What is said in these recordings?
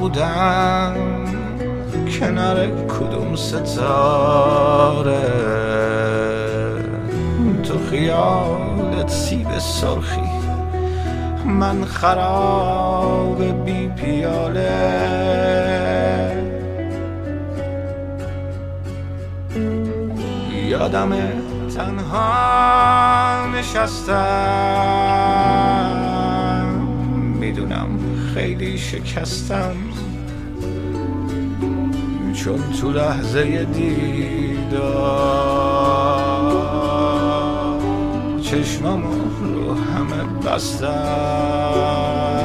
بودم کنار کدوم ستاره، تو خیالت سیب سرخی، من خراب بی پیاله. یادمه تنها نشستم، میدونم خیلی شکستم، چون تو لحظه دیدار چشمامو رو همه بستم.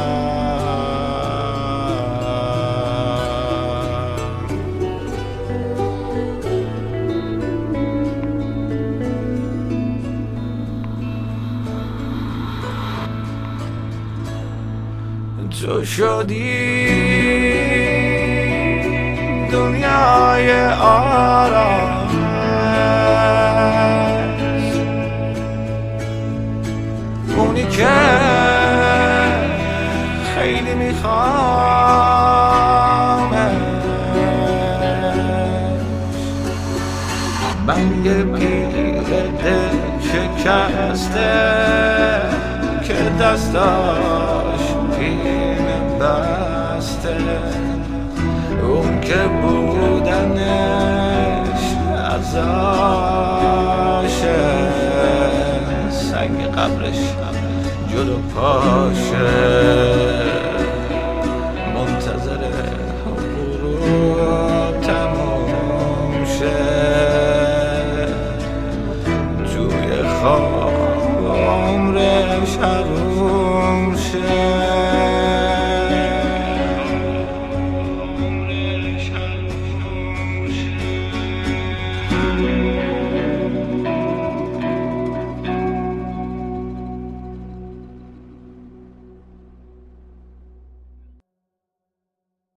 تو شدی دنیای آرامش، اونی که خیلی میخوامش. من یه پیرده شکسته که دستاش پینه بسته، اون که بودنش ازاشه، سنگ قبرش جلو پاشه، منتظر غروب تموم شه، توی خواب عمرش هر